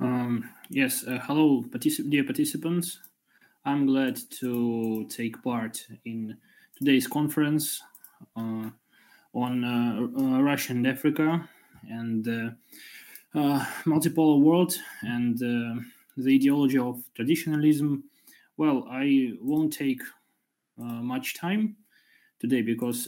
Yes, hello, dear participants. I'm glad to take part in today's conference uh, on Russia and Africa and multipolar world and the ideology of traditionalism. Well, I won't take much time today because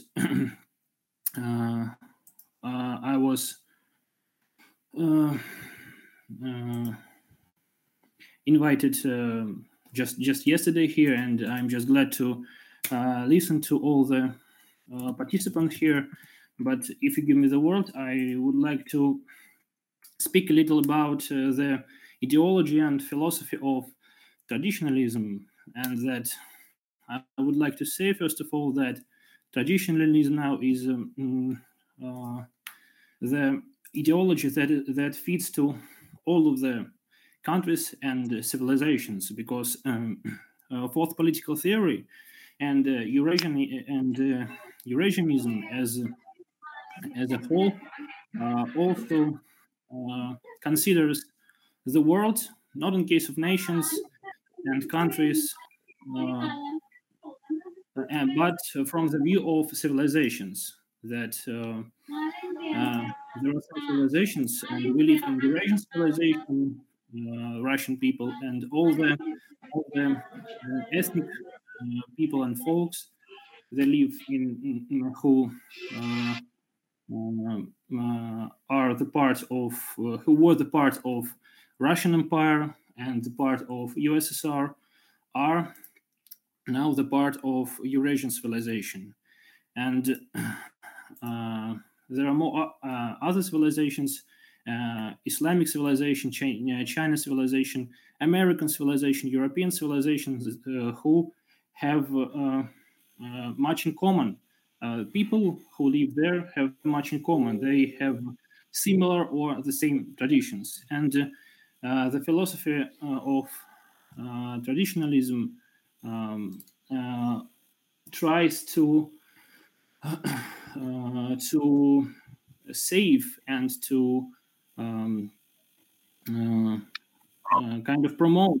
I was uh, uh, invited just yesterday here, and I'm just glad to listen to all the participants here. But if you give me the word, I would like to speak a little about the ideology and philosophy of traditionalism, and that I would like to say first of all that traditionalism now is the ideology that fits to all of the countries and civilizations because fourth political theory and Eurasianism as a whole also considers the world not in case of nations and countries uh, but from the view of civilizations that there are some civilizations, and we live in Eurasian civilization, Russian people, and all the ethnic people and folks they live who are the part of who were the part of Russian Empire and the part of USSR are now the part of Eurasian civilization, and there are more other civilizations, Islamic civilization, China civilization, American civilization, European civilizations who have much in common. People who live there have much in common. They have similar or the same traditions. And the philosophy of traditionalism um, uh, tries to save and to um, uh, kind of promote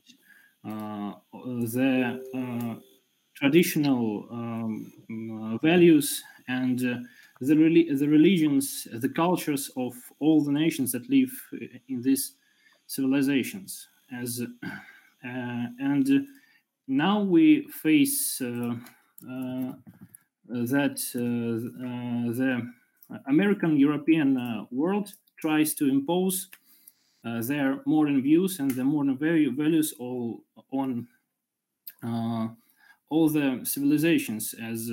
the traditional values and the religions, the cultures of all the nations that live in these civilizations. And now we face that the American European world tries to impose their modern views and the modern values on uh, all the civilizations, as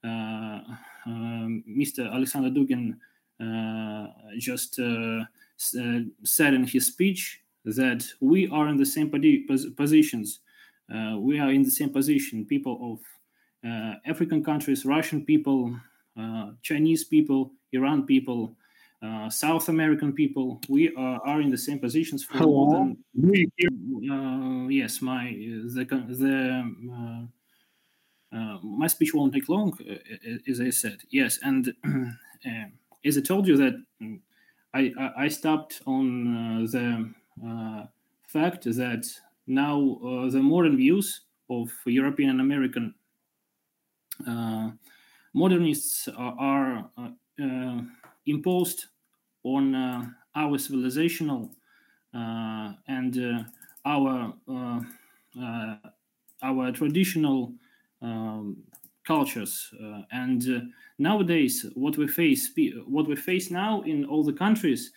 Mr. Alexander Dugin just said in his speech, that we are in the same positions. We are in the same position, people of African countries, Russian people, Chinese people, Iran people, South American people. We are in the same positions for more Hello. than Do you hear? yes. My speech won't take long, as I said. Yes, and as I told you that I stopped on the fact that now the modern views of European and American uh, modernists are imposed on our civilizational and uh, our traditional cultures. And nowadays, what we face now in all the countries,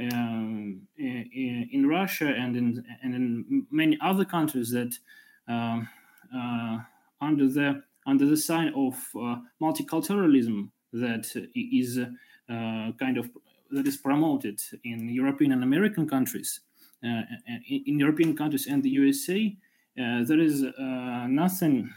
in Russia and in many other countries that um, uh, under the sign of multiculturalism that is kind of that is promoted in European and American countries, in European countries and the USA, there is nothing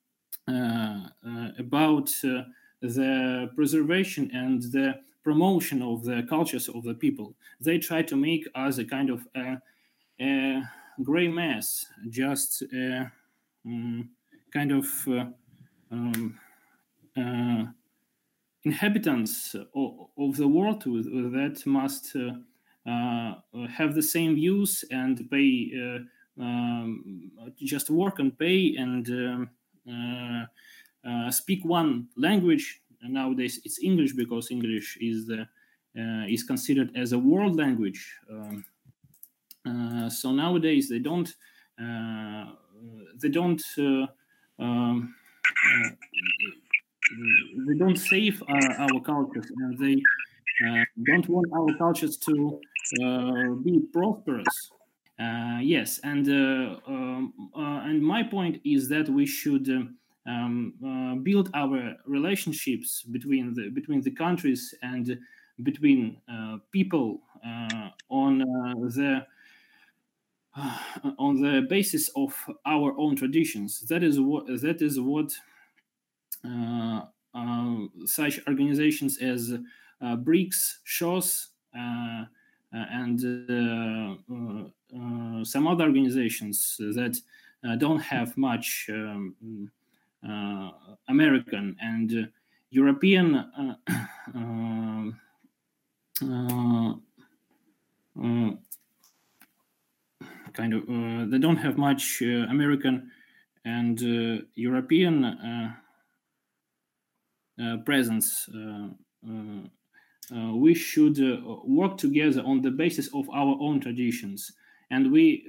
about the preservation and the promotion of the cultures of the people. They try to make us a kind of a gray mass, just kind of um, uh, inhabitants of the world that must have the same views and pay just work and pay and speak one language. And nowadays it's English because English is considered as a world language. So nowadays they don't um, they don't save our cultures, and they don't want our cultures to be prosperous. Yes, and my point is that we should build our relationships between the countries and between people on the basis of our own traditions. That is what such organizations as BRICS, SHOS, and some other organizations that don't have much American and European kind of they don't have much American and European presence. We should work together on the basis of our own traditions, and we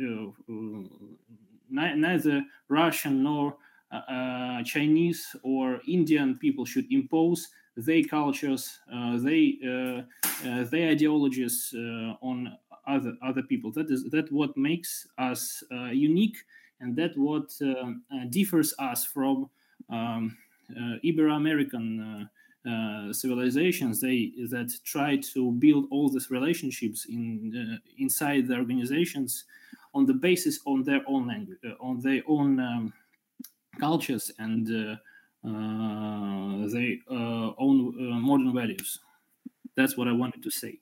neither Russian nor Chinese or Indian people should impose their cultures, their ideologies on other people. That what makes us unique, and that what differs us from Ibero-American civilizations. That try to build all these relationships inside the organizations on the basis on their own language, on their own cultures and their own modern values. That's what I wanted to say.